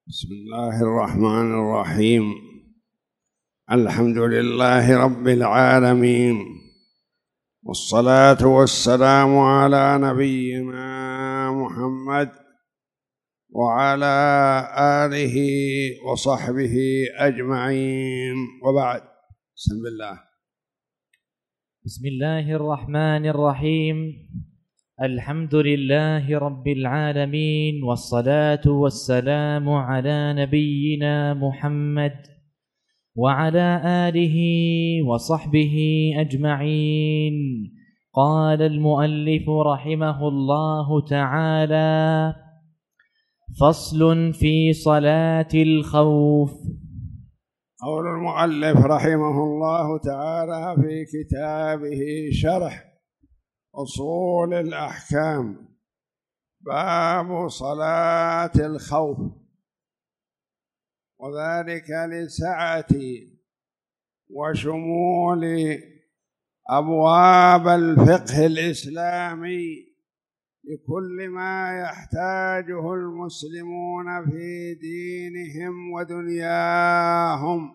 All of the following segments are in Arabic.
بسم الله الرحمن الرحيم. الحمد لله رب العالمين، والصلاة والسلام على نبينا محمد وعلى آله وصحبه أجمعين، وبعد. بسم الله الرحمن الرحيم. الحمد لله رب العالمين، والصلاة والسلام على نبينا محمد وعلى آله وصحبه أجمعين. قال المؤلف رحمه الله تعالى: فصل في صلاة الخوف. قول المؤلف رحمه الله تعالى في كتابه شرح أصول الأحكام: باب صلاة الخوف، وذلك لسعة وشمول أبواب الفقه الإسلامي لكل ما يحتاجه المسلمون في دينهم ودنياهم.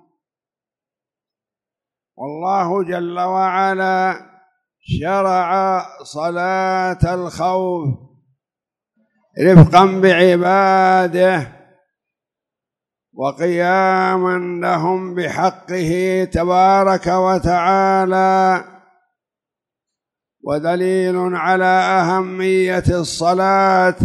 والله جل وعلا شرع صلاة الخوف رفقا بعباده وقياما لهم بحقه تبارك وتعالى، ودليل على أهمية الصلاة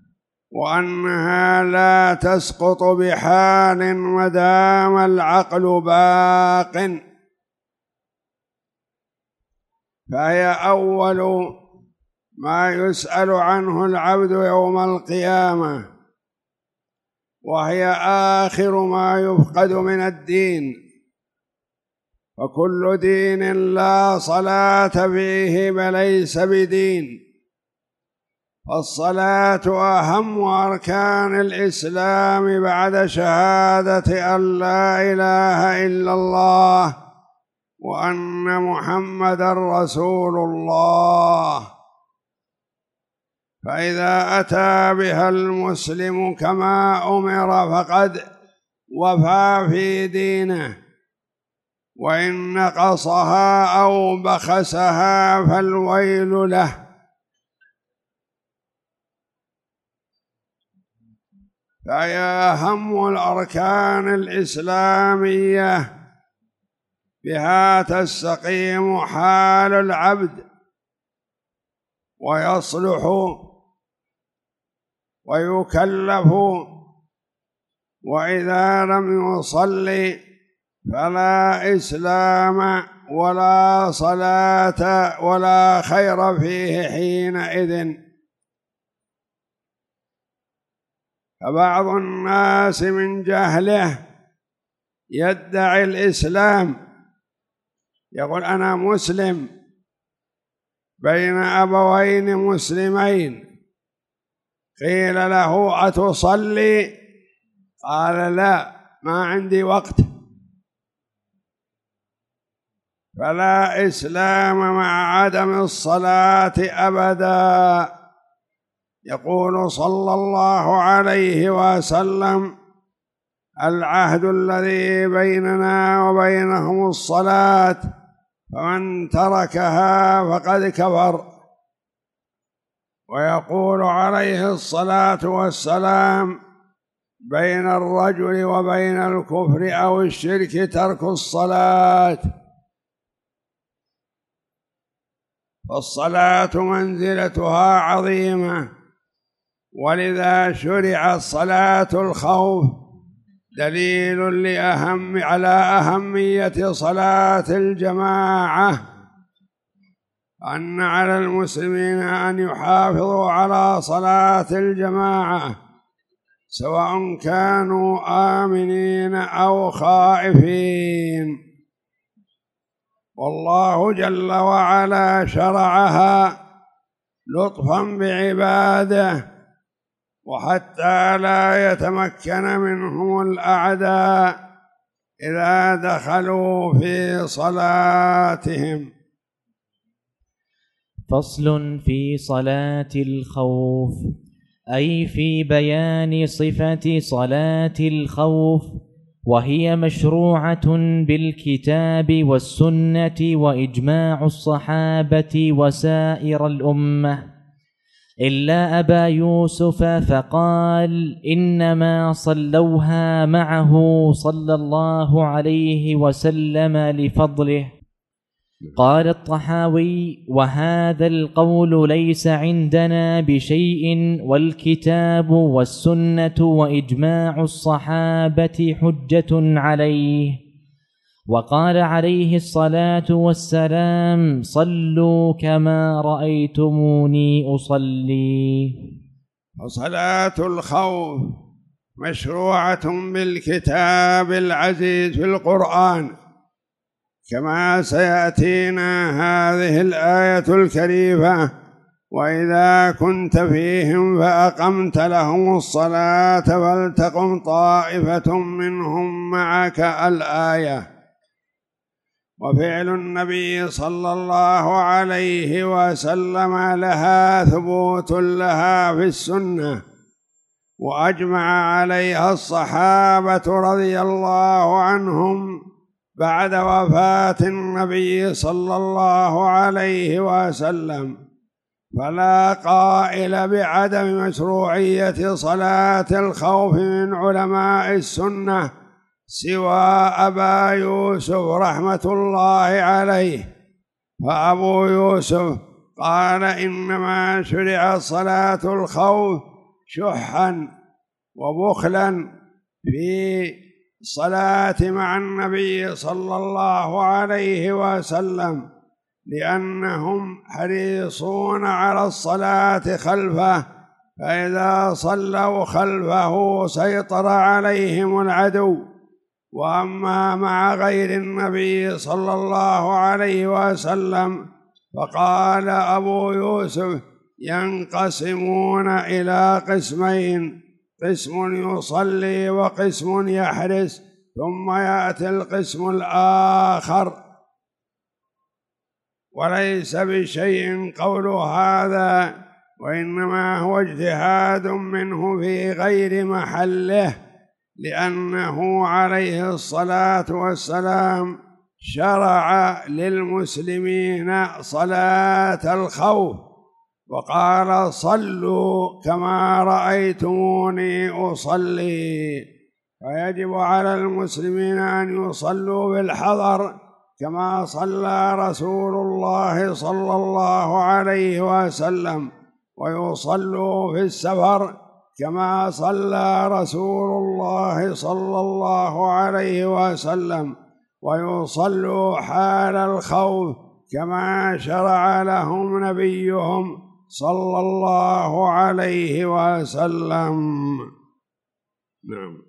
وأنها لا تسقط بحال ما دام العقل باق، فهي أول ما يسأل عنه العبد يوم القيامة، وهي آخر ما يفقد من الدين، فكل دين لا صلاة فيه فليس بدين. فالصلاة أهم أركان الإسلام بعد شهادة أن لا إله إلا الله وأن محمدًا رسول الله. فإذا أتى بها المسلم كما أمر فقد وفى في دينه، وإن نقصها أو بخسها فالويل له. فهي أهم الأركان الإسلامية، بها تستقيم حال العبد ويصلح ويكلف، وإذا لم يصلي فلا إسلام ولا صلاة ولا خير فيه حينئذ. فبعض الناس من جهله يدعي الإسلام، يقول أنا مسلم بين أبوين مسلمين، قيل له أتصلي؟ قال لا، ما عندي وقت. فلا إسلام مع عدم الصلاة أبدا. يقول صلى الله عليه وسلم: العهد الذي بيننا وبينهم الصلاة، فمن تركها فقد كفر. ويقول عليه الصلاة والسلام: بين الرجل وبين الكفر أو الشرك ترك الصلاة. فالصلاة منزلتها عظيمة، ولذا شرعت صلاة الخوف، دليل على أهمية صلاة الجماعة، أن على المسلمين أن يحافظوا على صلاة الجماعة سواء كانوا آمنين أو خائفين. والله جل وعلا شرعها لطفا بعباده، وحتى لا يتمكن منهم الأعداء إذا دخلوا في صلاتهم. فصل في صلاة الخوف. أي في بيان صفة صلاة الخوف، وهي مشروعة بالكتاب والسنة وإجماع الصحابة وسائر الأمة، إلا أبا يوسف فقال إنما صلوها معه صلى الله عليه وسلم لفضله. قال الطحاوي: وهذا القول ليس عندنا بشيء، والكتاب والسنة وإجماع الصحابة حجة عليه. وقال عليه الصلاة والسلام: صلوا كما رأيتموني أصلي. وصلاة الخوف مشروعة بالكتاب العزيز في القرآن، كما سيأتينا هذه الآية الكريمة: وإذا كنت فيهم فأقمت لهم الصلاة فلتقم طائفة منهم معك الآية. وفعل النبي صلى الله عليه وسلم لها ثبوت لها في السنة، وأجمع عليها الصحابة رضي الله عنهم بعد وفاة النبي صلى الله عليه وسلم، فلا قائل بعدم مشروعية صلاة الخوف من علماء السنة سوى أبا يوسف رحمة الله عليه. فأبو يوسف قال: إنما شرع صلاة الخوف شحا وبخلا في الصلاة مع النبي صلى الله عليه وسلم، لأنهم حريصون على الصلاة خلفه، فإذا صلوا خلفه سيطر عليهم العدو. وأما مع غير النبي صلى الله عليه وسلم فقال أبو يوسف: ينقسمون إلى قسمين، قسم يصلي وقسم يحرس، ثم يأتي القسم الآخر. وليس بشيء قول هذا، وإنما هو اجتهاد منه في غير محله، لأنه عليه الصلاة والسلام شرع للمسلمين صلاة الخوف، وقال: صلوا كما رأيتموني أصلي. فيجب على المسلمين أن يصلوا بالحضر كما صلى رسول الله صلى الله عليه وسلم، ويصلوا في السفر كما صلى رسول الله صلى الله عليه وسلم، ويصلوا حال الخوف كما شرع لهم نبيهم صلى الله عليه وسلم. نعم.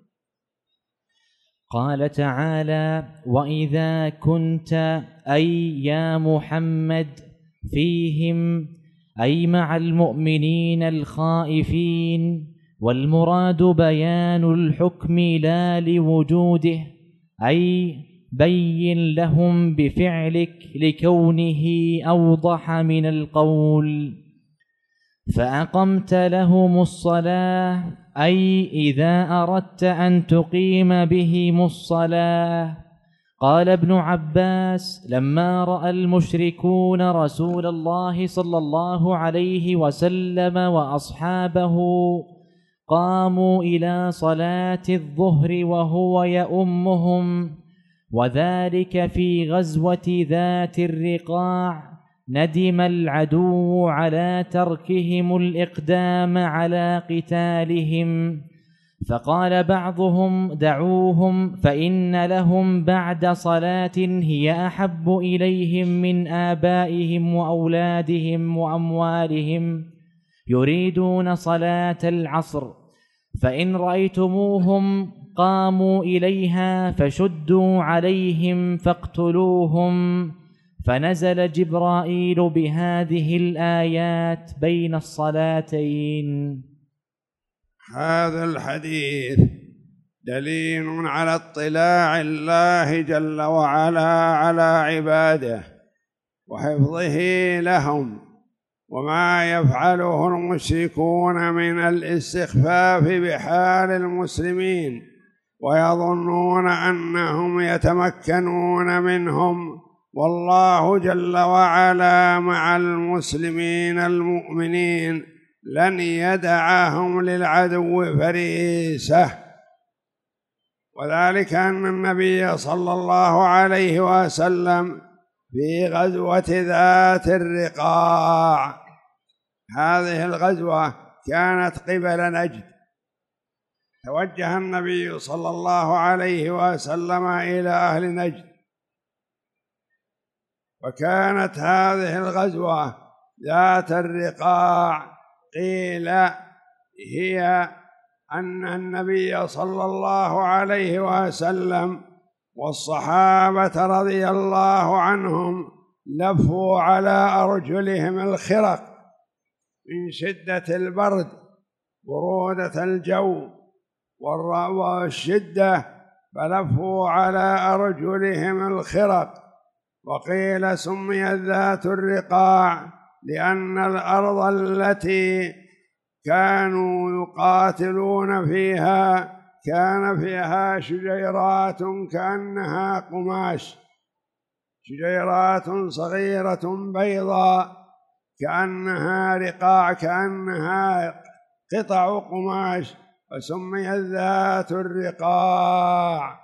قال تعالى: وإذا كنت أي يا محمد فيهم، أي مع المؤمنين الخائفين، والمراد بيان الحكم لا لوجوده، أي بين لهم بفعلك لكونه أوضح من القول. فأقمت لهم الصلاة، أي إذا أردت أن تقيم بهم الصلاة. قال ابن عباس: لما رأى المشركون رسول الله صلى الله عليه وسلم وأصحابه قاموا إلى صلاة الظهر وهو يؤمهم، وذلك في غزوة ذات الرقاع، ندم العدو على تركهم الإقدام على قتالهم، فقال بعضهم: دعوهم، فإن لهم بعد صلاة هي أحب إليهم من آبائهم وأولادهم وأموالهم، يريدون صلاة العصر، فإن رأيتموهم قاموا إليها فشدوا عليهم فاقتلوهم. فنزل جبرائيل بهذه الآيات بين الصلاتين. هذا الحديث دليل على اطلاع الله جل وعلا على عباده وحفظه لهم، وما يفعله المشركون من الاستخفاف بحال المسلمين ويظنون أنهم يتمكنون منهم، والله جل وعلا مع المسلمين المؤمنين لن يدعهم للعدو فريسة. وذلك أن النبي صلى الله عليه وسلم في غزوة ذات الرقاع، هذه الغزوة كانت قبل نجد، توجه النبي صلى الله عليه وسلم إلى أهل نجد، وكانت هذه الغزوة ذات الرقاع قيل هي أن النبي صلى الله عليه وسلم والصحابة رضي الله عنهم لفوا على أرجلهم الخرق من شدة البرد، برودة الجو والشدة، فلفوا على أرجلهم الخرق. وقيل سميت ذات الرقاع لأن الأرض التي كانوا يقاتلون فيها كان فيها شجيرات كأنها قماش، شجيرات صغيرة بيضاء كأنها رقاع، كأنها قطع قماش، فسميت ذات الرقاع.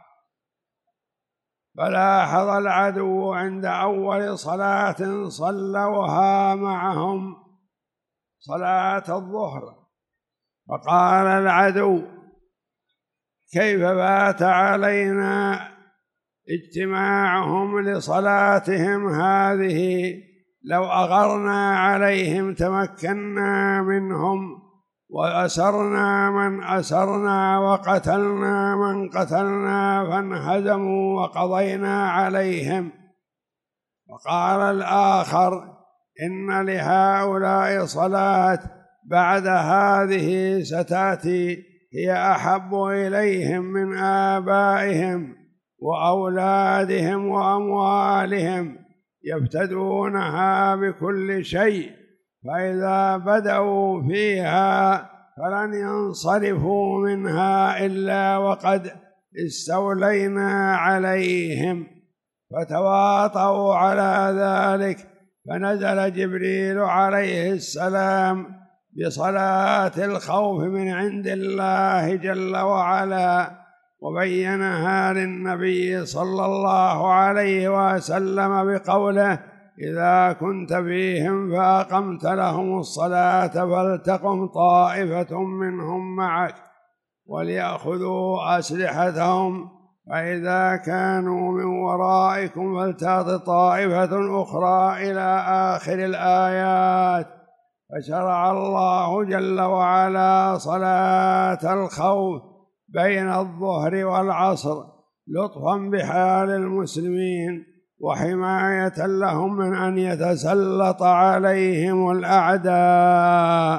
فلاحظ العدو عند أول صلاة صلوها معهم صلاة الظهر، فقال العدو: كيف بات علينا اجتماعهم لصلاتهم هذه؟ لو أغرنا عليهم تمكنا منهم، وأسرنا من أسرنا وقتلنا من قتلنا، فانهزموا وقضينا عليهم. وقال الآخر: إن لهؤلاء صلاة بعد هذه ستأتي هي أحب إليهم من آبائهم وأولادهم وأموالهم، يفتدونها بكل شيء، فإذا بدأوا فيها فلن ينصرفوا منها إلا وقد استولينا عليهم. فتواطؤوا على ذلك، فنزل جبريل عليه السلام بصلاة الخوف من عند الله جل وعلا، وبينها للنبي صلى الله عليه وسلم بقوله: إذا كنت فيهم فأقمت لهم الصلاة فلتقم طائفة منهم معك وليأخذوا أسلحتهم، فإذا كانوا من ورائكم فلتأت طائفة أخرى إلى آخر الآيات. فشرع الله جل وعلا صلاة الخوف بين الظهر والعصر لطفا بحال المسلمين وحماية لهم من أن يتسلط عليهم الأعداء.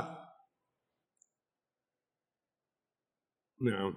نعم.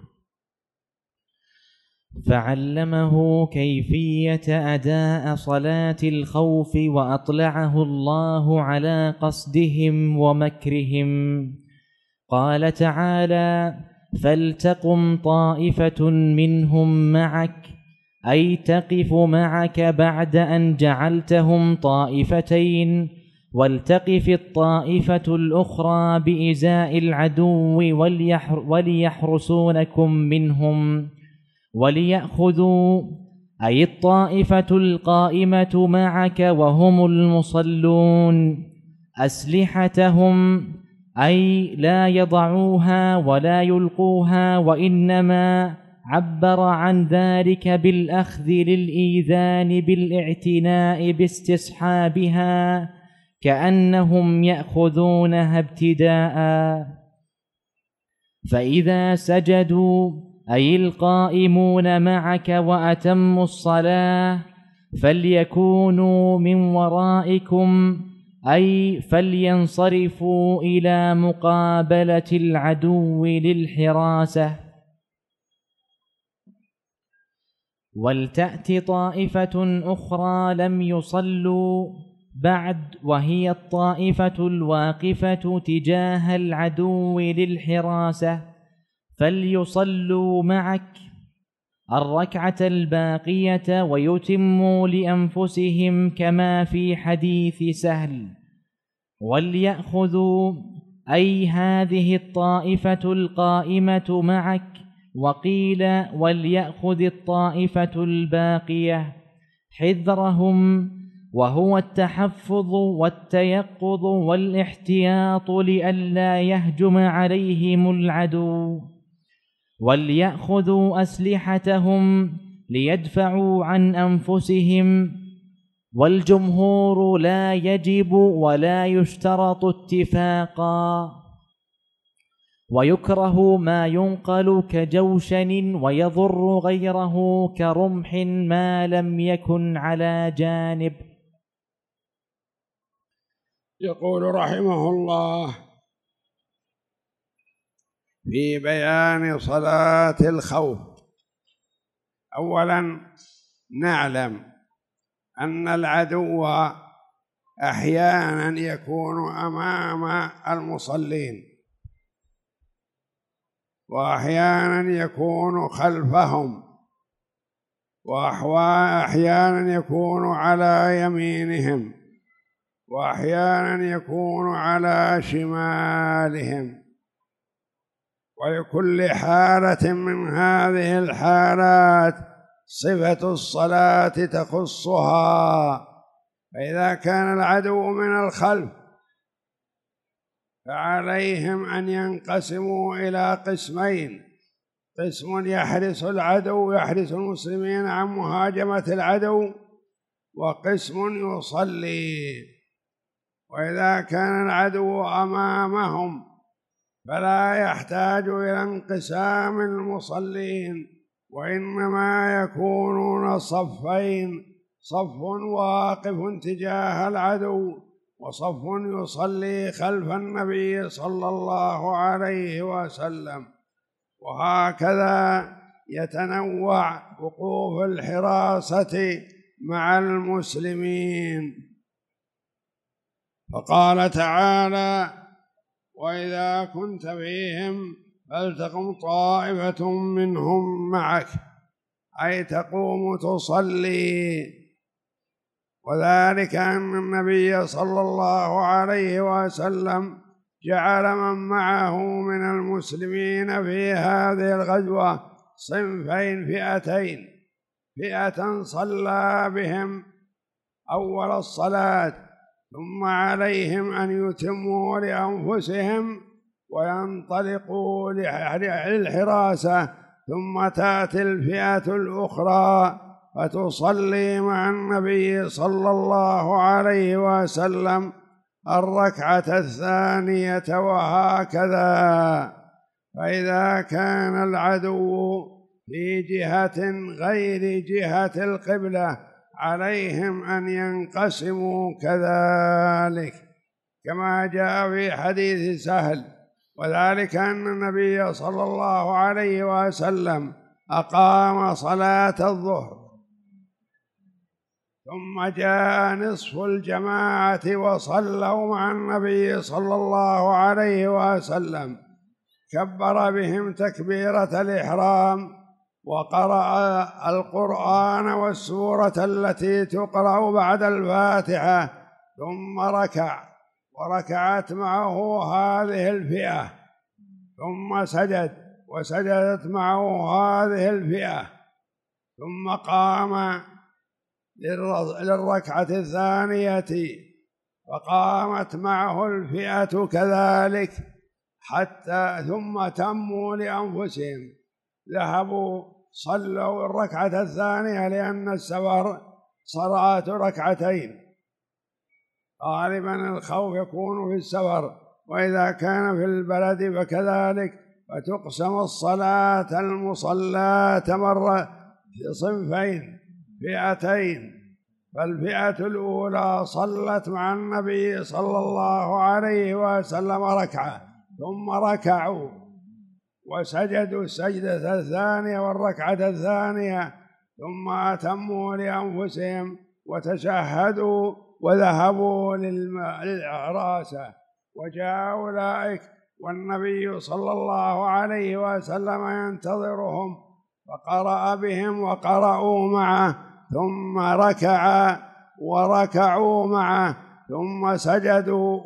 فعلمه كيفية أداء صلاة الخوف، وأطلعه الله على قصدهم ومكرهم. قال تعالى: فلتقم طائفة منهم معك، أي تقف معك بعد أن جعلتهم طائفتين، ولتقف الطائفة الأخرى بإزاء العدو وليحرسونكم منهم، وليأخذوا، أي الطائفة القائمة معك وهم المصلون، أسلحتهم، أي لا يضعوها ولا يلقوها، وإنما عبر عن ذلك بالأخذ للإيذان بالاعتناء باستصحابها كأنهم يأخذونها ابتداء. فإذا سجدوا، أي القائمون معك، وأتموا الصلاة، فليكونوا من ورائكم، أي فلينصرفوا إلى مقابلة العدو للحراسة. ولتأت طائفة أخرى لم يصلوا، بعد، وهي الطائفة الواقفة تجاه العدو للحراسة، فليصلوا معك الركعة الباقية ويتموا لأنفسهم كما في حديث سهل. وليأخذوا، أي هذه الطائفة القائمة معك، وقيل وليأخذ الطائفة الباقية حذرهم، وهو التحفظ والتيقظ والاحتياط لئلا يهجم عليهم العدو. وليأخذوا أسلحتهم ليدفعوا عن أنفسهم. والجمهور لا يجب ولا يشترط اتفاقا، ويكره ما ينقل كجوشن ويضر غيره كرمح ما لم يكن على جانب. يقول رحمه الله في بيان صلاة الخوف: أولا نعلم أن العدو أحيانا يكون أمام المصلين، وأحيانا يكون خلفهم، وأحيانا يكون على يمينهم، وأحيانا يكون على شمالهم. ولكل حالة من هذه الحالات صفة الصلاة تخصها. فإذا كان العدو من الخلف فعليهم أن ينقسموا إلى قسمين: قسم يحرس العدو، يحرس المسلمين عن مهاجمة العدو، وقسم يصلي. وإذا كان العدو أمامهم فلا يحتاج إلى انقسام المصلين، وإنما يكونون صفين: صف واقف تجاه العدو، وصف يصلي خلف النبي صلى الله عليه وسلم. وهكذا يتنوع وقوف الحراسة مع المسلمين. فقال تعالى: وإذا كنت فيهم فلتقم طائفة منهم معك، أي تقوم تصلي. وذلك أن النبي صلى الله عليه وسلم جعل من معه من المسلمين في هذه الغزوة صنفين، فئتين: فئة صلى بهم أول الصلاة، ثم عليهم أن يتموا لأنفسهم وينطلقوا للحراسة، ثم تأتي الفئة الأخرى فتصلي مع النبي صلى الله عليه وسلم الركعة الثانية، وهكذا. فإذا كان العدو في جهة غير جهة القبلة عليهم أن ينقسموا كذلك، كما جاء في حديث سهل. وذلك أن النبي صلى الله عليه وسلم أقام صلاة الظهر، ثم جاء نصف الجماعة وصلوا مع النبي صلى الله عليه وسلم، كبر بهم تكبيرة الإحرام، وقرأ القرآن والسورة التي تقرأ بعد الفاتحة، ثم ركع، وركعت معه هذه الفئة، ثم سجد وسجدت معه هذه الفئة، ثم قام للركعة الثانية فقامت معه الفئة كذلك، حتى ثم تموا لأنفسهم، ذهبوا صلوا الركعة الثانية، لأن السفر صلاة ركعتين، غالبا الخوف يكون في السفر، وإذا كان في البلد فكذلك، فتقسم الصلاة المصلاة مرة في صنفين: فئتين. فالفئة الأولى صلت مع النبي صلى الله عليه وسلم ركعة، ثم ركعوا وسجدوا السجدة الثانية والركعة الثانية، ثم أتموا لأنفسهم وتشهدوا، وذهبوا للعراسة، وجاء أولئك والنبي صلى الله عليه وسلم ينتظرهم، فقرأ بهم وقرأوا معه، ثم ركع وركعوا معه، ثم سجدوا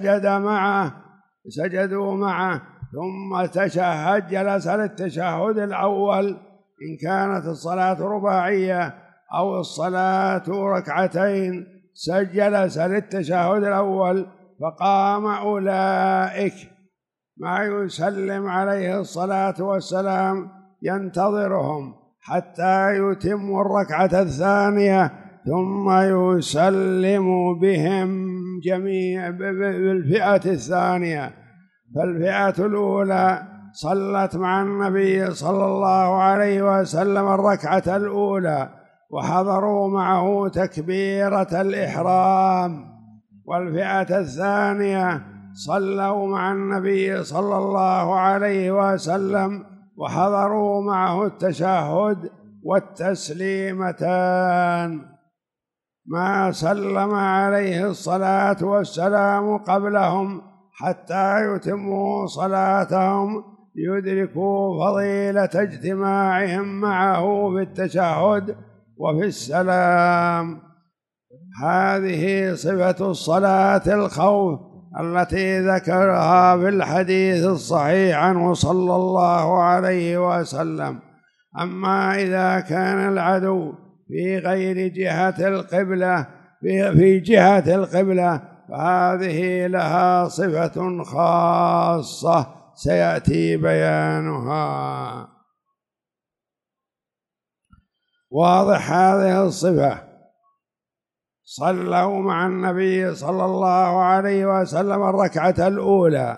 سجدوا معه، ثم تشهد، جلس للتشهد الأول إن كانت الصلاة رباعية أو الصلاة ركعتين، جلس للتشهد الأول، فقام أولئك ما يسلم عليه الصلاة والسلام ينتظرهم حتى يتم الركعة الثانية، ثم يسلم بهم جميع بالفئة الثانية. فالفئة الأولى صلت مع النبي صلى الله عليه وسلم الركعة الأولى وحضروا معه تكبيرة الإحرام، والفئة الثانية صلوا مع النبي صلى الله عليه وسلم وحضروا معه التشهد والتسليمتان، ما سلم عليه الصلاة والسلام قبلهم حتى يتموا صلاتهم ليدركوا فضيلة اجتماعهم معه في التشهد وفي السلام. هذه صفة الصلاة الخوف التي ذكرها في الحديث الصحيح عنه صلى الله عليه وسلم. أما إذا كان العدو في غير جهة القبلة في جهة القبلة فهذه لها صفة خاصة سيأتي بيانها. واضح هذه الصفة. صلوا مع النبي صلى الله عليه وسلم الركعة الأولى،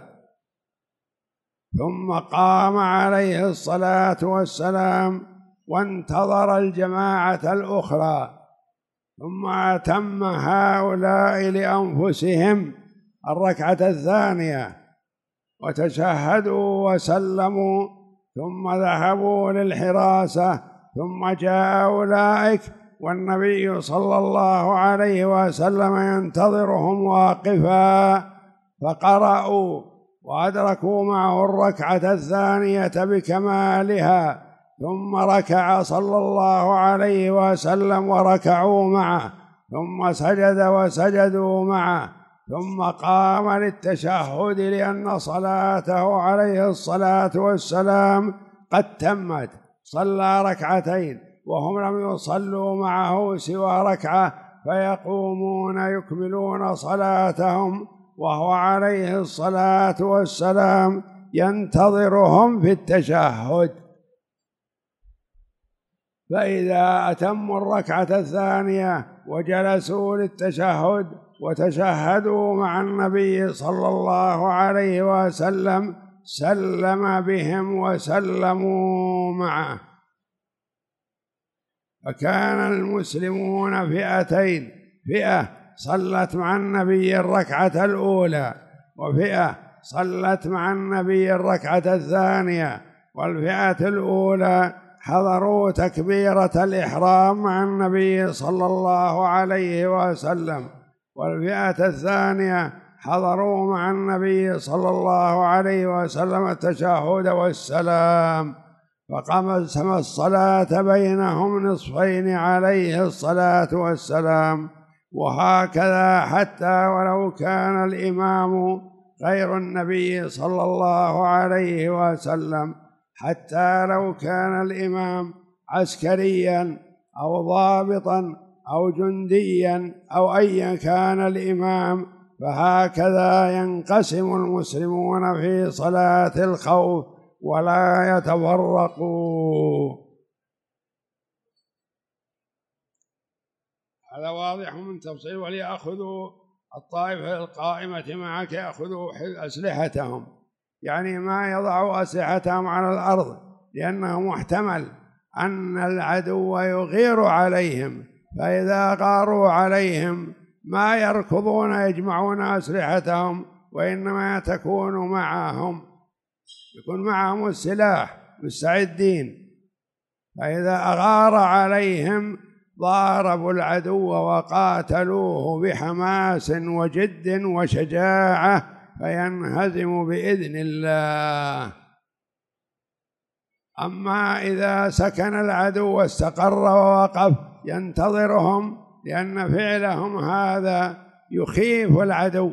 ثم قام عليه الصلاة والسلام وانتظر الجماعة الأخرى، ثم أتم هؤلاء لأنفسهم الركعة الثانية وتشهدوا وسلموا، ثم ذهبوا للحراسة، ثم جاء أولئك والنبي صلى الله عليه وسلم ينتظرهم واقفا، فقرأوا وأدركوا معه الركعة الثانية بكمالها، ثم ركع صلى الله عليه وسلم وركعوا معه، ثم سجد وسجدوا معه، ثم قام للتشهد لأن صلاته عليه الصلاة والسلام قد تمت، صلى ركعتين وهم لم يصلوا معه سوى ركعة، فيقومون يكملون صلاتهم وهو عليه الصلاة والسلام ينتظرهم في التشهد. فإذا أتموا الركعة الثانية وجلسوا للتشهد وتشهدوا مع النبي صلى الله عليه وسلم سلم بهم وسلموا معه. فكان المسلمون فئتين، فئة صلت مع النبي الركعة الأولى، وفئة صلت مع النبي الركعة الثانية. والفئة الأولى حضروا تكبيرة الإحرام مع النبي صلى الله عليه وسلم، والفئة الثانية حضروا مع النبي صلى الله عليه وسلم التشهد والسلام، فقسم الصلاة بينهم نصفين عليه الصلاة والسلام. وهكذا حتى ولو كان الإمام غير النبي صلى الله عليه وسلم، حتى لو كان الإمام عسكريا أو ضابطا أو جنديا أو أيا كان الإمام، فهكذا ينقسم المسلمون في صلاة الخوف ولا يتفرقوا. هذا واضح من تفصيل. وليأخذوا الطائفة القائمة معك يأخذوا أسلحتهم، يعني ما يضعوا أسلحتهم على الأرض، لأنه محتمل أن العدو يغير عليهم، فإذا غاروا عليهم ما يركضون يجمعون أسلحتهم، وإنما تكون معهم، يكون معهم السلاح مستعدين، فإذا أغار عليهم ضاربوا العدو وقاتلوه بحماس وجد وشجاعة فينهزم بإذن الله. أما إذا سكن العدو واستقر ووقف ينتظرهم، لأن فعلهم هذا يخيف العدو،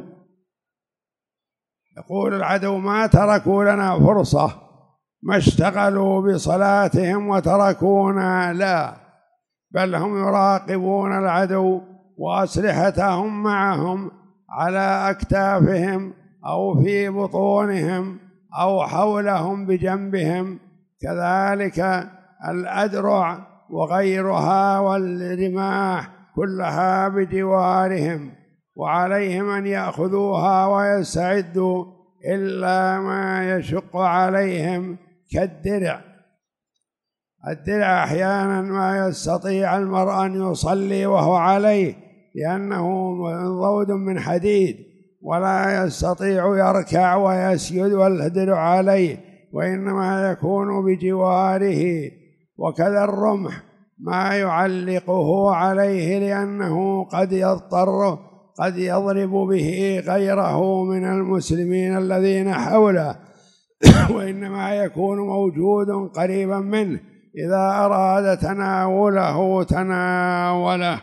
يقول العدو ما تركوا لنا فرصة، ما اشتغلوا بصلاتهم وتركونا، لا، بل هم يراقبون العدو وأسلحتهم معهم على أكتافهم أو في بطونهم أو حولهم بجنبهم، كذلك الأدرع وغيرها والرماح كلها بجوارهم، وعليهم أن يأخذوها ويستعدوا إلا ما يشق عليهم كالدرع. الدرع أحيانا ما يستطيع المرء أن يصلي وهو عليه لأنه منضود من حديد، ولا يستطيع يركع ويسجد والدرع عليه، وإنما يكون بجواره. وكذا الرمح ما يعلقه عليه لأنه قد يضرب به غيره من المسلمين الذين حوله وإنما يكون موجود قريبا منه، إذا أراد تناوله تناوله.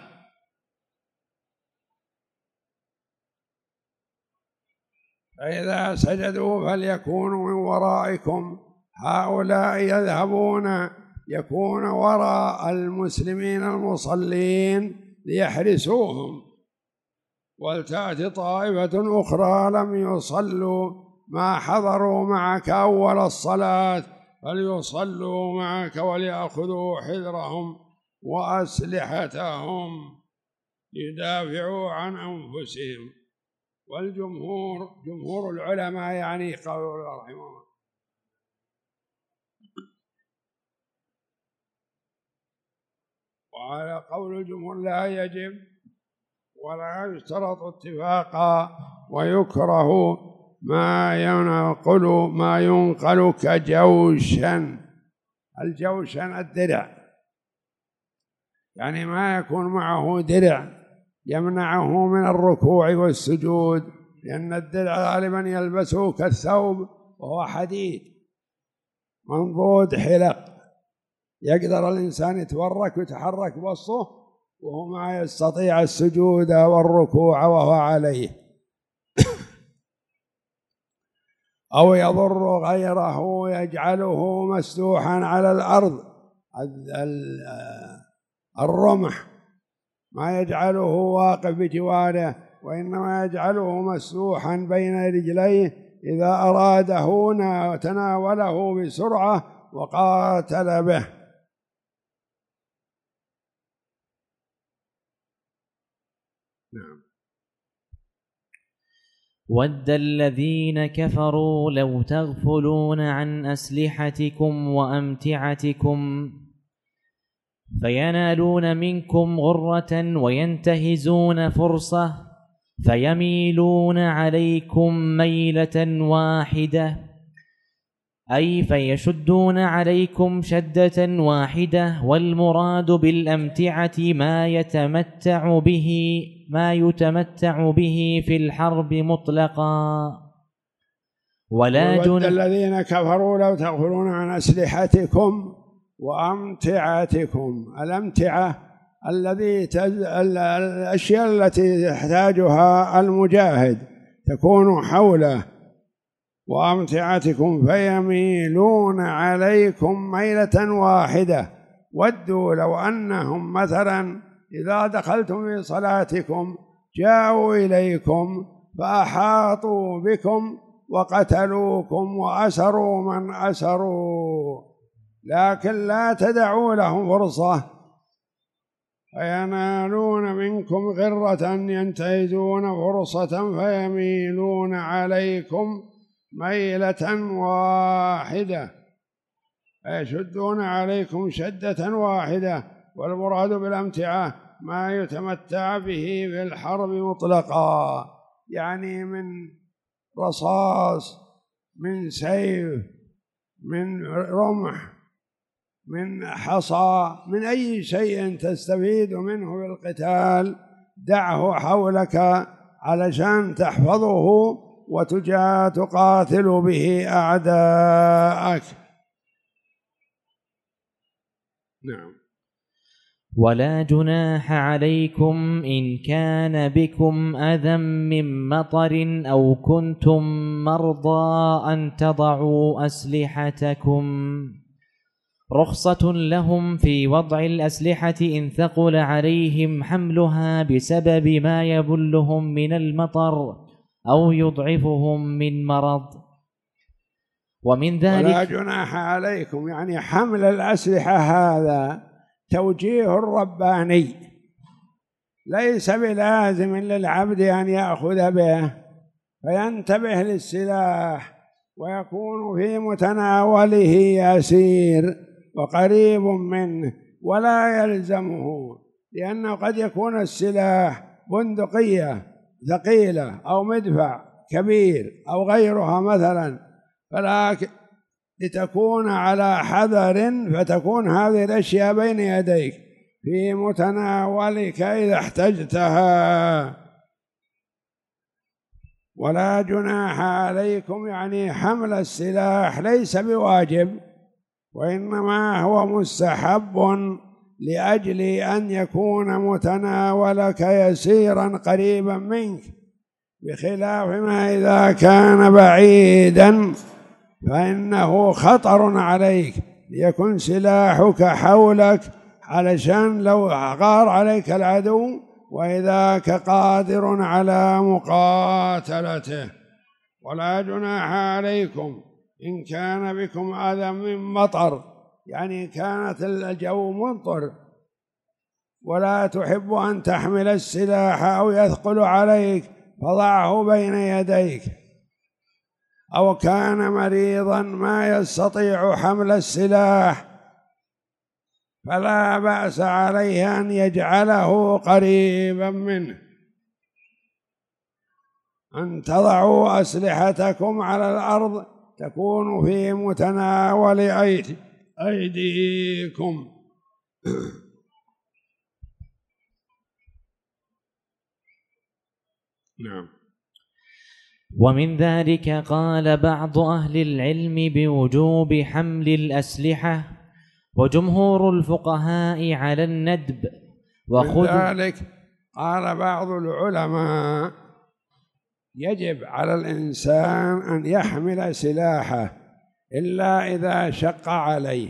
فإذا سجدوا فليكونوا من ورائكم، هؤلاء يذهبون يكون وراء المسلمين المصلين ليحرسوهم، ولتأتي طائفة أخرى لم يصلوا ما حضروا معك أول الصلاة فليصلوا معك وليأخذوا حذرهم وأسلحتهم ليدافعوا عن أنفسهم. والجمهور جمهور العلماء يعني قول رحمه الله وعلى قول الجمهور لا يجب ولا يشترط اتفاقا، ويكره ما ينقل كجوشن. الجوشن الدرع، يعني ما يكون معه درع يمنعه من الركوع والسجود، لأن الدرع غالبا يلبسه كالثوب وهو حديد منضود حلق، يقدر الإنسان يتورك ويتحرك بوسطه وهو ما يستطيع السجود والركوع وهو عليه، أو يضر غيره يجعله مسدوحا على الأرض. الرمح ما يجعله واقف بجواره، وإنما يجعله مسدوحا بين رجليه، إذا أراده تناوله بسرعة وقاتل به. نعم. ود الذين كفروا لو تغفلون عن أسلحتكم وأمتعتكم فينالون منكم غرة وينتهزون فرصة فيميلون عليكم ميلة واحدة، أي فيشدون عليكم شدة واحدة. والمراد بالأمتعة ما يتمتع به في الحرب مطلقا. ود الذين كفروا لو تغفلون عن أسلحتكم وأمتعتكم. الأمتعة الأشياء التي يحتاجها المجاهد تكون حوله. وأمتعتكم فيميلون عليكم ميلة واحدة. ودوا لو أنهم مثلا إذا دخلتم في صلاتكم جاءوا إليكم فأحاطوا بكم وقتلوكم وأسروا من أسروا، لكن لا تدعوا لهم فرصة. فينالون منكم غرة ينتهزون فرصة فيميلون عليكم ميلة واحدة، فيشدون عليكم شدة واحدة. والمراد بالأمتعة ما يتمتع به في الحرب مطلقا، يعني من رصاص، من سيف، من رمح، من حصى، من أي شيء تستفيد منه بالقتال دعه حولك علشان تحفظه تقاتل به أعداءك. نعم. ولا جناح عليكم إن كان بكم أذى من مطر أو كنتم مرضى أن تضعوا أسلحتكم. رخصة لهم في وضع الأسلحة إن ثقل عليهم حملها بسبب ما يبلهم من المطر أو يضعفهم من مرض. ومن ذلك ولا جناح عليكم، يعني حمل الأسلحة هذا توجيه رباني، ليس بلازم للعبد أن يأخذ به، فينتبه للسلاح ويكون في متناوله يسير وقريب منه ولا يلزمه، لأنه قد يكون السلاح بندقية ثقيلة أو مدفع كبير أو غيرها مثلا، فلكن لتكون على حذر فتكون هذه الأشياء بين يديك في متناولك إذا احتجتها. ولا جناح عليكم، يعني حمل السلاح ليس بواجب، وإنما هو مستحب لأجل أن يكون متناولك يسيرا قريبا منك، بخلاف ما إذا كان بعيدا فإنه خطر عليك، ليكن سلاحك حولك علشان لو غار عليك العدو وإذاك قادر على مقاتلته. ولا جناح عليكم إن كان بكم أذى من مطر، يعني كانت الجو ممطر ولا تحب أن تحمل السلاح أو يثقل عليك فضعه بين يديك، أو كان مريضا ما يستطيع حمل السلاح فلا بأس عليه أن يجعله قريبا منه. أن تضعوا أسلحتكم على الأرض تكون في متناول أيديكم. نعم. ومن ذلك قال بعض أهل العلم بوجوب حمل الأسلحة، وجمهور الفقهاء على الندب. ومن ذلك قال بعض العلماء يجب على الإنسان أن يحمل سلاحه إلا إذا شق عليه،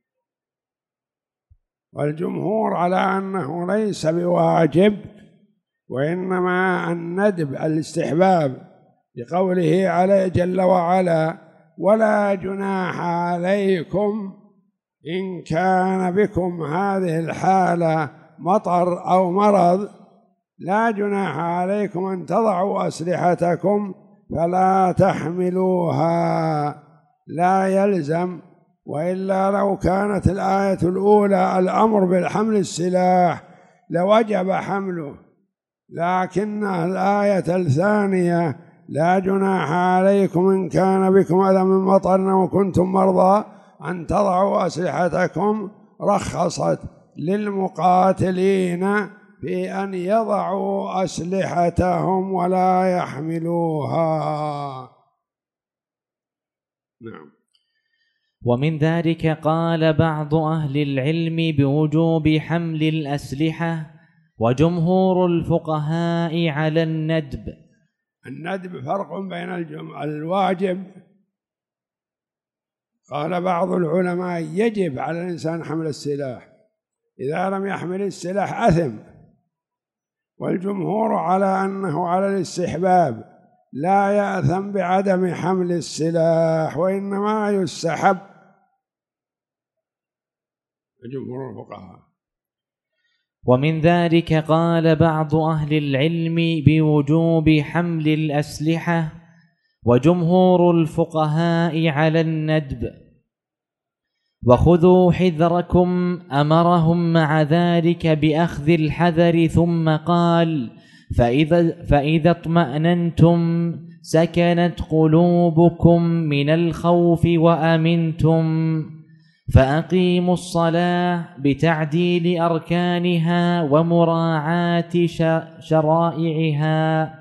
والجمهور على أنه ليس بواجب وإنما الندب الاستحباب، لقوله عليه جل وعلا: ولا جناح عليكم إن كان بكم هذه الحالة مطر أو مرض، لا جناح عليكم أن تضعوا أسلحتكم فلا تحملوها، لا يلزم. وإلا لو كانت الآية الأولى الأمر بالحمل السلاح لوجب حمله، لكن الآية الثانية لا جناح عليكم إن كان بكم أذى من مطر وكنتم مرضى أن تضعوا أسلحتكم، رخصت للمقاتلين في أن يضعوا أسلحتهم ولا يحملوها. نعم. ومن ذلك قال بعض أهل العلم بوجوب حمل الأسلحة، وجمهور الفقهاء على الندب. الندب فرق بين الواجب. قال بعض العلماء يجب على الإنسان حمل السلاح، إذا لم يحمل السلاح أثم، والجمهور على أنه على الاستحباب، لا يأثم بعدم حمل السلاح وإنما يستحب. جمهور الفقهاء. ومن ذلك قال بعض أهل العلم بوجوب حمل الأسلحة، وجمهور الفقهاء على الندب. وخذوا حذركم أمرهم مع ذلك بأخذ الحذر، ثم قال: فإذا اطمأننتم سكنت قلوبكم من الخوف وأمنتم، فأقيموا الصلاة بتعديل أركانها ومراعاة شرائعها.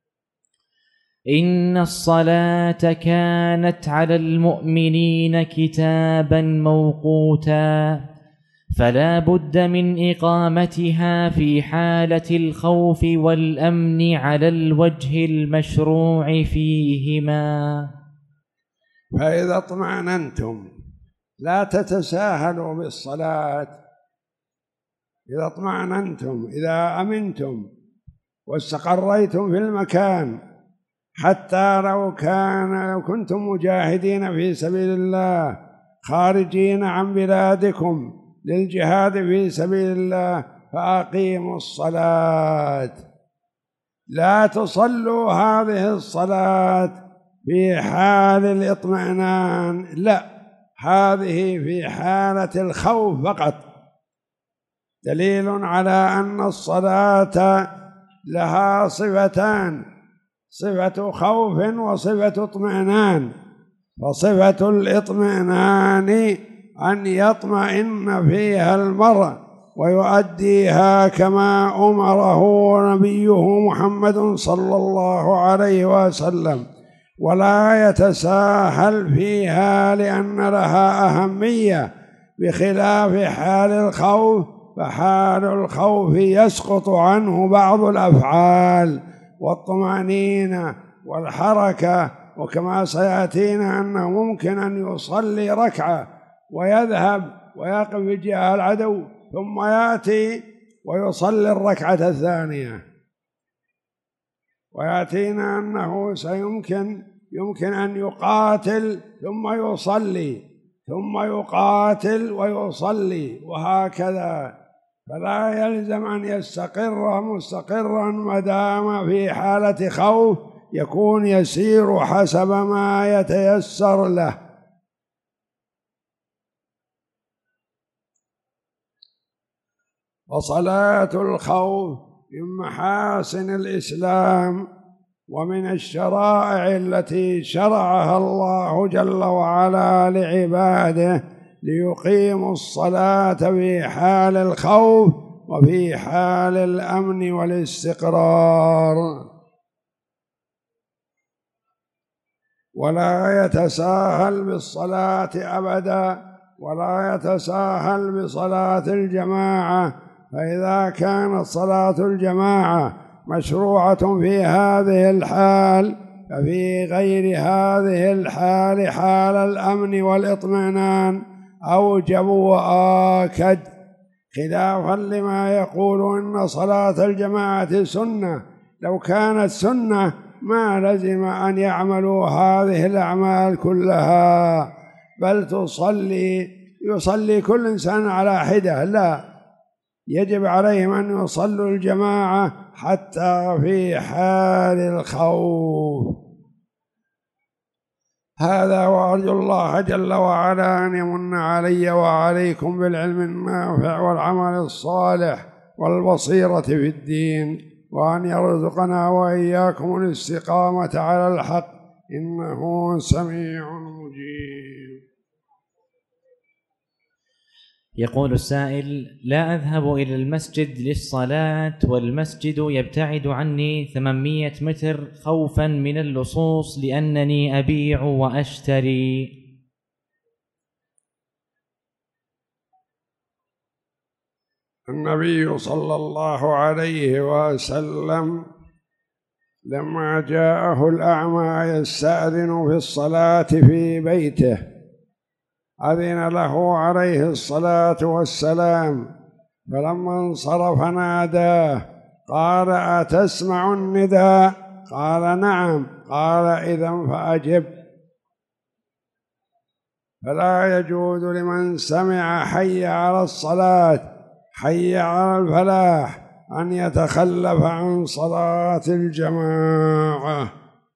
إن الصلاة كانت على المؤمنين كتابا موقوتا، فلا بد من إقامتها في حالة الخوف والأمن على الوجه المشروع فيهما. فإذا اطمأننتم لا تتساهلوا بالصلاة. إذا اطمأننتم، إذا أمنتم واستقريتم في المكان، حتى لو كنتم مجاهدين في سبيل الله خارجين عن بلادكم للجهاد في سبيل الله، فأقيموا الصلاة. لا تصلوا هذه الصلاة في حال الاطمئنان، لا، هذه في حالة الخوف فقط. دليل على أن الصلاة لها صفتان: صفة خوف وصفة اطمئنان. فصفة الاطمئنان أن يطمئن فيها المرء ويؤديها كما أمره نبيه محمد صلى الله عليه وسلم، ولا يتساهل فيها لأن لها أهمية، بخلاف حال الخوف، فحال الخوف يسقط عنه بعض الأفعال والطمأنينة والحركة. وكما سيأتينا أنه ممكن أن يصلي ركعة ويذهب ويقف بجهة العدو ثم يأتي ويصلي الركعة الثانية. ويأتينا أنه يمكن أن يقاتل ثم يصلي، ثم يقاتل ويصلي، وهكذا. فلا يلزم أن يستقر مستقرا ما دام في حالة خوف، يكون يسير حسب ما يتيسر له. وصلاة الخوف من محاسن الإسلام ومن الشرائع التي شرعها الله جل وعلا لعباده ليقيموا الصلاة في حال الخوف وفي حال الأمن والاستقرار. ولا يتساهل بالصلاة أبدا، ولا يتساهل بصلاة الجماعة. فإذا كانت صلاة الجماعة مشروعة في هذه الحال، ففي غير هذه الحال، حال الأمن والإطمئنان، أوجب وآكد، خلافا لما يقول إن صلاة الجماعة سنة. لو كانت سنة ما لزم أن يعملوا هذه الأعمال كلها، بل يصلي كل إنسان على حدة. لا، يجب عليهم أن يصلوا الجماعة حتى في حال الخوف. هذا، وأرجو الله جل وعلا أن يمن علي وعليكم بالعلم النافع والعمل الصالح والبصيرة في الدين، وأن يرزقنا وإياكم الاستقامة على الحق، إنه سميع مجيب. يقول السائل: لا أذهب إلى المسجد للصلاة، والمسجد يبتعد عني 800 متر خوفا من اللصوص لأنني أبيع وأشتري. النبي صلى الله عليه وسلم لما جاءه الأعمى يستأذن في الصلاة في بيته أذن له عليه الصلاة والسلام، فلما انصرف ناداه قال: أتسمع النداء؟ قال: نعم. قال: إذن فأجب. فلا يجوز لمن سمع حي على الصلاة، حي على الفلاح، أن يتخلف عن صلاة الجماعة.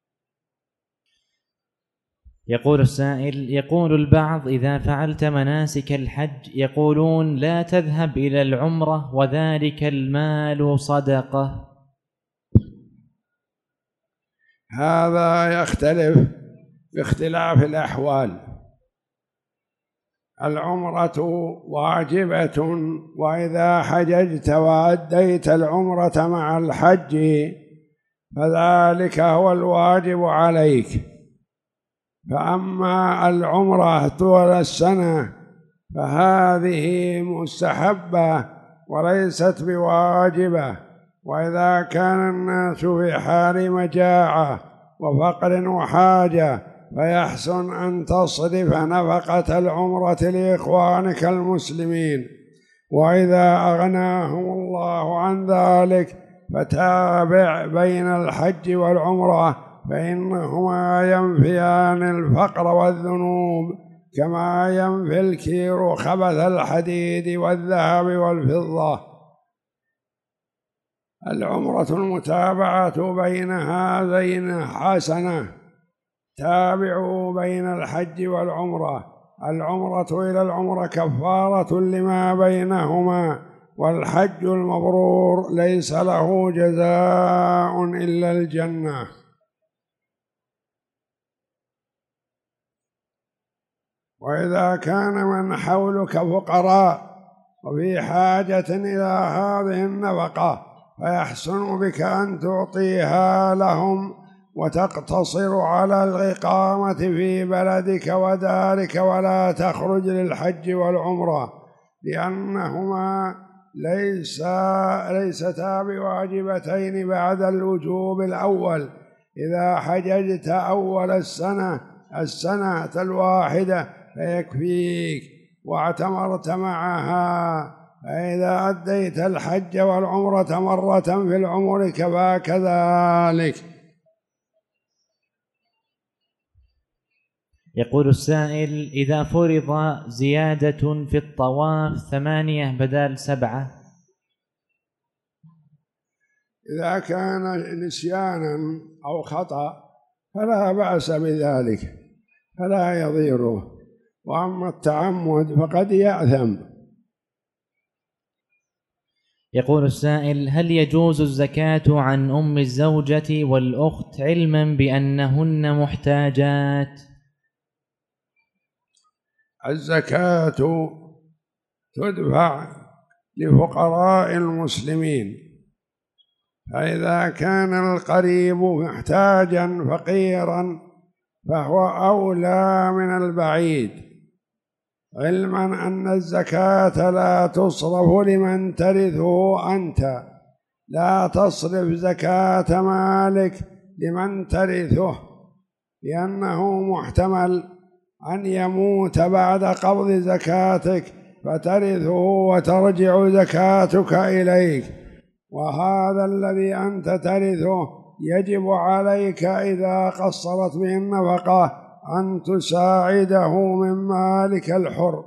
يقول السائل: يقول البعض إذا فعلت مناسك الحج يقولون لا تذهب إلى العمرة وذلك المال صدقة. هذا يختلف باختلاف الأحوال. العمرة واجبة، وإذا حججت وأديت العمرة مع الحج فذلك هو الواجب عليك. فأما العمرة طول السنة فهذه مستحبة وليست بواجبة. وإذا كان الناس في حال مجاعة وفقر وحاجة فيحسن أن تصرف نفقة العمرة لإخوانك المسلمين، وإذا أغناهم الله عن ذلك فتابع بين الحج والعمرة، فإنهما ينفيان الفقر والذنوب كما ينفي الكير خبث الحديد والذهب والفضة. العمرة المتابعة بين هذين حسنة. تابعوا بين الحج والعمرة. العمرة إلى العمرة كفارة لما بينهما، والحج المبرور ليس له جزاء إلا الجنة. وإذا كان من حولك فقراء وفي حاجة إلى هذه النفقة فيحسن بك أن تعطيها لهم وتقتصر على الإقامة في بلدك ودارك ولا تخرج للحج والعمرة، لأنهما ليستا بواجبتين بعد الوجوب الأول. إذا حججت أول السنة الواحدة فيكفيك واعتمرت معها، فإذا أديت الحج والعمرة مرة في العمر كذلك. يقول السائل: إذا فرض زيادة في الطواف 8 بدل 7؟ إذا كان نسيانا أو خطأ فلا بأس بذلك، فلا يضيره. وأما التعمد فقد يأثم. يقول السائل: هل يجوز الزكاة عن أم الزوجة والأخت علما بأنهن محتاجات؟ الزكاة تدفع لفقراء المسلمين، فإذا كان القريب محتاجا فقيرا فهو أولى من البعيد، علما أن الزكاة لا تصرف لمن ترثه أنت، لا تصرف زكاة مالك لمن ترثه، لأنه محتمل أن يموت بعد قبض زكاتك فترثه وترجع زكاتك إليك، وهذا الذي أنت ترثه يجب عليك إذا قصرت به النفقة أن تساعده من مالك الحر.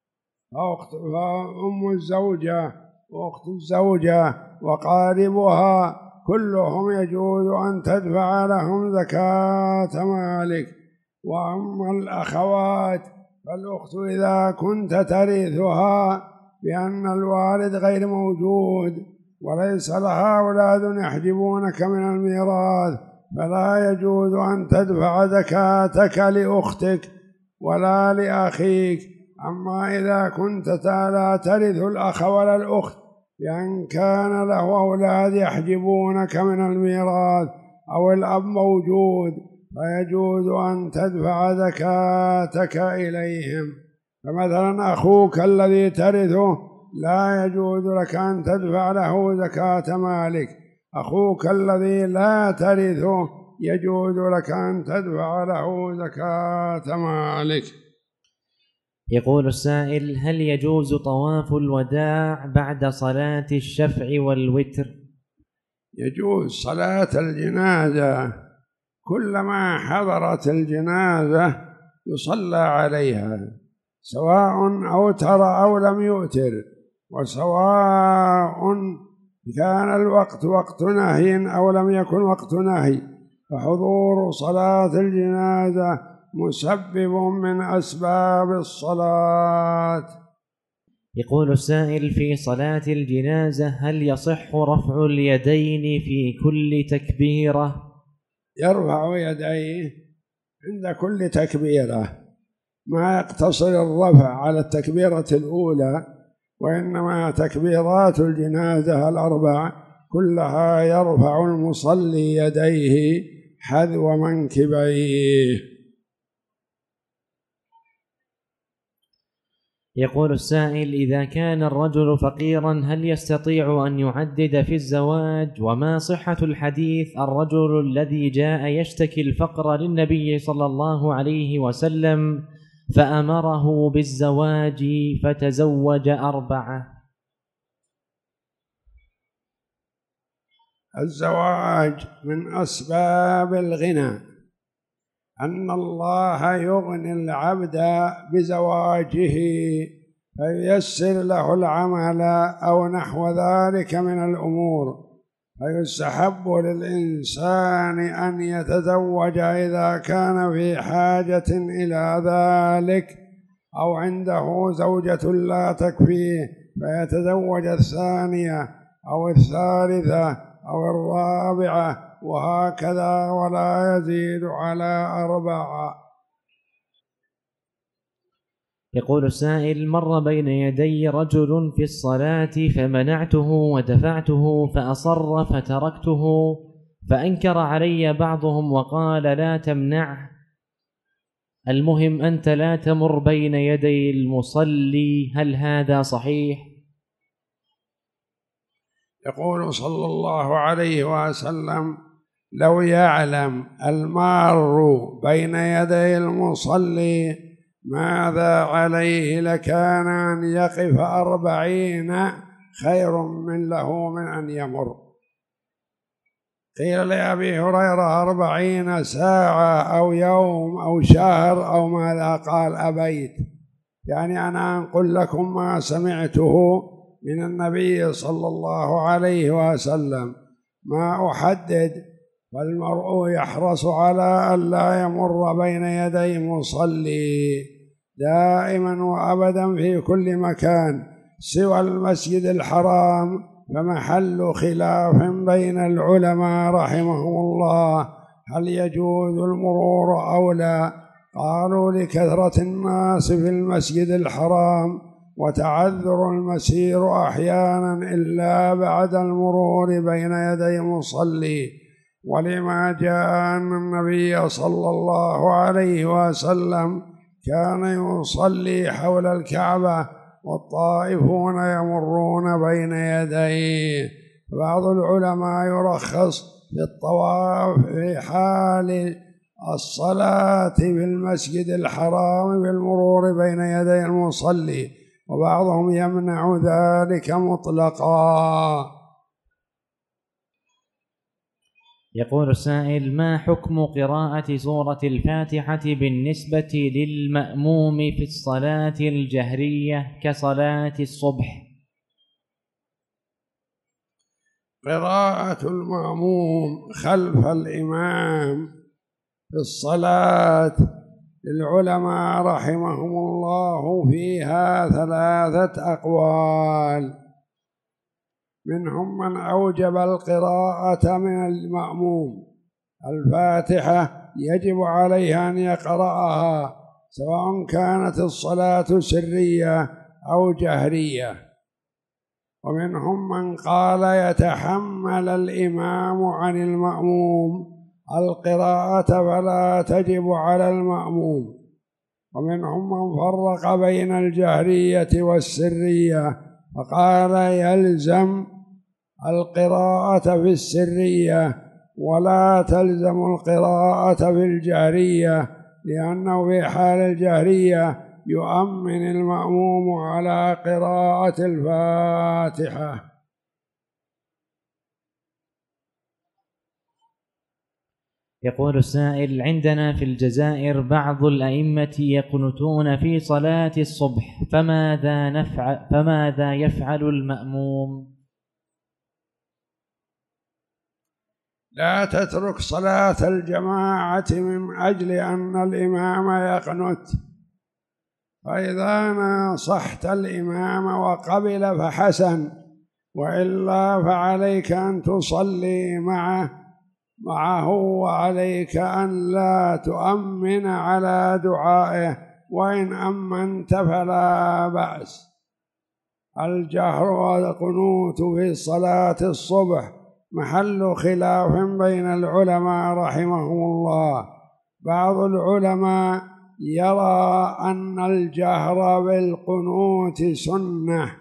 فأم الزوجة وأخت الزوجة وقاربها كلهم يجوز أن تدفع لهم زكاة مالك. وأما الأخوات فالأخت إذا كنت ترثها بأن الوالد غير موجود وليس لها أولاد يحجبونك من الميراث فلا يجوز أن تدفع زكاتك لأختك ولا لأخيك. أما إذا كنت لا ترث الأخ ولا الأخت بأن كان له أولاد يحجبونك من الميراث أو الأب موجود فيجوز أن تدفع زكاتك إليهم. فمثلا أخوك الذي ترثه لا يجوز لك أن تدفع له زكاة مالك، أخوك الذي لا ترثه يجوز لك أن تدفع له زكاة مالك. يقول السائل: هل يجوز طواف الوداع بعد صلاة الشفع والوتر؟ يجوز. صلاة الجنازة كلما حضرت الجنازة يصلى عليها سواء أوتر أو لم يؤتر، وسواء كان الوقت وقت نهي أو لم يكن وقت نهي، فحضور صلاة الجنازة مسبب من أسباب الصلاة. يقول السائل: في صلاة الجنازة هل يصح رفع اليدين في كل تكبيرة؟ يرفع يديه عند كل تكبيرة، ما يقتصر الرفع على التكبيرة الأولى، وإنما تكبيرات الجنازة الأربع كلها يرفع المصلي يديه حذو منكبيه. يقول السائل: إذا كان الرجل فقيرا هل يستطيع أن يعدد في الزواج؟ وما صحة الحديث الرجل الذي جاء يشتكي الفقر للنبي صلى الله عليه وسلم فأمره بالزواج فتزوج 4؟ الزواج من أسباب الغنى، أن الله يغني العبد بزواجه فييسر له العمل أو نحو ذلك من الأمور، فيستحب للإنسان أن يتزوج إذا كان في حاجة إلى ذلك أو عنده زوجة لا تكفيه فيتزوج الثانية أو الثالثة أو الرابعة وهكذا ولا يزيد على 4. يقول السائل: مر بين يدي رجل في الصلاة فمنعته ودفعته فأصر فتركته، فأنكر علي بعضهم وقال لا تمنعه، المهم أنت لا تمر بين يدي المصلي، هل هذا صحيح؟ يقول صلى الله عليه وسلم: لو يعلم المار بين يدي المصلي ماذا عليه لكان أن يقف 40 خير من له من أن يمر. قيل لأبي هريرة 40 ساعة أو يوم أو شهر أو ماذا؟ قال أبيت، يعني أنا أنقل لكم ما سمعته من النبي صلى الله عليه وسلم، ما أحدد، فالمرء يحرص على أن لا يمر بين يدي مصلي دائما وأبدا في كل مكان سوى المسجد الحرام، فمحل خلاف بين العلماء رحمهم الله هل يجوز المرور أو لا. قالوا لكثرة الناس في المسجد الحرام وتعذر المسير أحيانا إلا بعد المرور بين يدي مصلي، ولما جاء أن النبي صلى الله عليه وسلم كان يصلي حول الكعبة والطائفون يمرون بين يديه. بعض العلماء يرخص في الطواف في حال الصلاة في المسجد الحرام بالمرور بين يدي المصلي، وبعضهم يمنع ذلك مطلقا. يقول السائل: ما حكم قراءة سورة الفاتحة بالنسبة للمأموم في الصلاة الجهرية كصلاة الصبح؟ قراءة المأموم خلف الإمام في الصلاة للعلماء رحمهم الله فيها 3 أقوال، منهم من أوجب القراءة من المأموم، الفاتحة يجب عليه أن يقرأها سواء كانت الصلاة سرية أو جهرية، ومنهم من قال يتحمل الإمام عن المأموم القراءة فلا تجب على المأموم، ومنهم من فرق بين الجهرية والسرية فقال يلزم القراءة في السرية ولا تلزم القراءة في الجهرية، لأنه في حال الجهرية يؤمن المأموم على قراءة الفاتحة. يقول السائل: عندنا في الجزائر بعض الأئمة يقنتون في صلاة الصبح، فماذا يفعل المأموم؟ لا تترك صلاة الجماعة من أجل أن الإمام يقنت، فإذا نصحت الإمام وقبل فحسن، وإلا فعليك أن تصلي معه وعليك أن لا تؤمن على دعائه، وإن أمنت فلا بأس. الجهر والقنوت في صلاة الصبح محل خلاف بين العلماء رحمهم الله. بعض العلماء يرى أن الجهر بالقنوت سنة،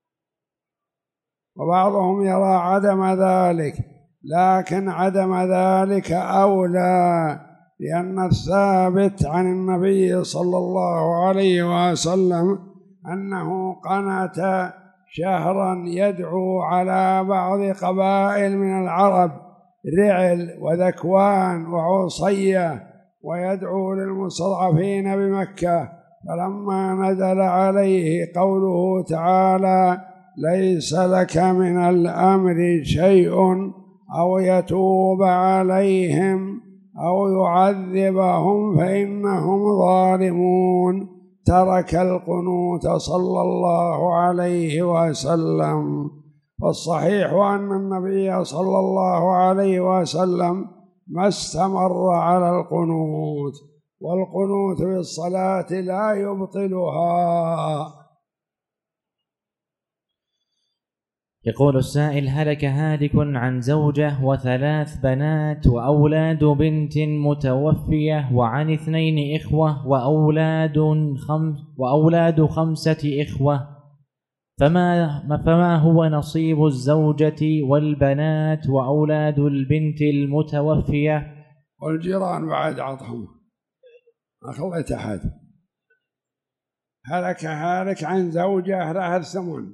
وبعضهم يرى عدم ذلك، لكن عدم ذلك أولى، لأن الثابت عن النبي صلى الله عليه وسلم أنه قنت شهرا يدعو على بعض قبائل من العرب، رعل وذكوان وعصية، ويدعو للمستضعفين بمكة. فلما نزل عليه قوله تعالى: ليس لك من الأمر شيء أو يتوب عليهم أو يعذبهم فإنهم ظالمون، ترك القنوت صلى الله عليه وسلم. فالصحيح أن النبي صلى الله عليه وسلم ما استمر على القنوت، والقنوت في الصلاة لا يبطلها. يقول السائل: هلك هالك عن زوجة وثلاث بنات وأولاد بنت متوفية وعن 2 إخوة وأولاد 5 إخوة، فما هو نصيب الزوجة والبنات وأولاد البنت المتوفية؟ والجيران بعد عطهم، ما خليت أحد. هلك هالك عن زوجة لها الثمن،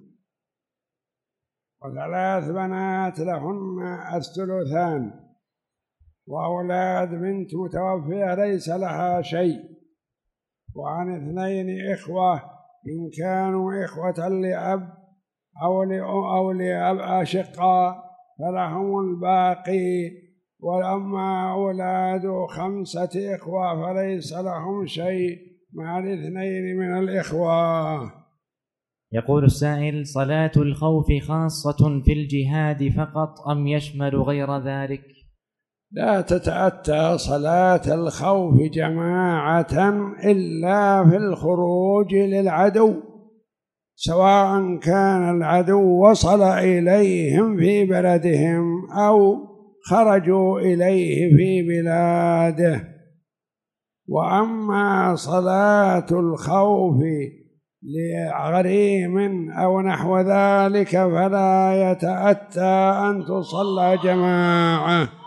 و3 بنات لهن الثلثان، وأولاد بنت متوفية ليس لها شيء، وعن 2 إخوة إن كانوا إخوة لأب أو لأب أشقاء فلهم الباقي، وأما أولاد 5 إخوة فليس لهم شيء مع 2 من الإخوة. يقول السائل: صلاة الخوف خاصة في الجهاد فقط أم يشمل غير ذلك؟ لا تتأتى صلاة الخوف جماعة إلا في الخروج للعدو، سواء كان العدو وصل إليهم في بلدهم أو خرجوا إليه في بلاده. وأما صلاة الخوف لغريم أو نحو ذلك فلا يتأتى أن تصلى جماعة.